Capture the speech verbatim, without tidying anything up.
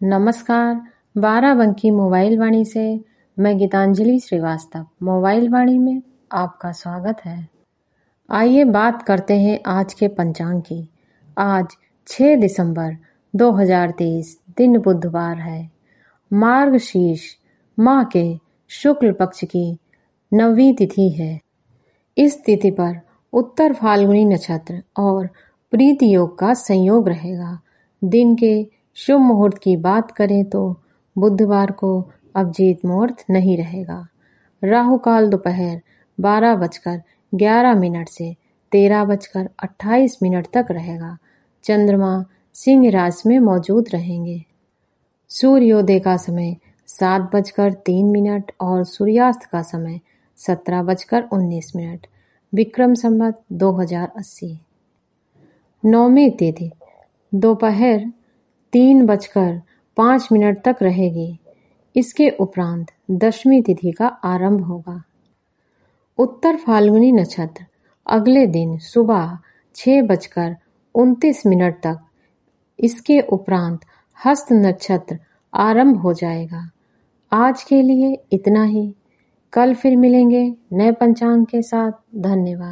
नमस्कार। बाराबंकी मोबाइल वाणी से मैं गीतांजलि श्रीवास्तव मोबाइल वाणी में आपका स्वागत है। आइए बात करते हैं आज के पंचांग की। आज छह दिसंबर दो हज़ार तेईस दिन बुधवार है। मार्गशीर्ष माह के शुक्ल पक्ष की नवीं तिथि है। इस तिथि पर उत्तर फाल्गुनी नक्षत्र और प्रीति योग का संयोग रहेगा। दिन के शुभ मुहूर्त की बात करें तो बुधवार को अभिजीत मुहूर्त नहीं रहेगा। राहु काल दोपहर बारह बजकर ग्यारह मिनट से तेरह बजकर अट्ठाईस मिनट तक रहेगा। चंद्रमा सिंह राशि में मौजूद रहेंगे। सूर्योदय का समय सात बजकर तीन मिनट और सूर्यास्त का समय सत्रह बजकर उन्नीस मिनट। विक्रम संवत दो हजार अस्सी। नौमी तिथि दोपहर तीन बजकर पाँच मिनट तक रहेगी। इसके उपरांत दशमी तिथि का आरंभ होगा। उत्तर फाल्गुनी नक्षत्र अगले दिन सुबह छह बजकर उनतीस मिनट तक। इसके उपरांत हस्त नक्षत्र आरंभ हो जाएगा। आज के लिए इतना ही। कल फिर मिलेंगे नए पंचांग के साथ। धन्यवाद।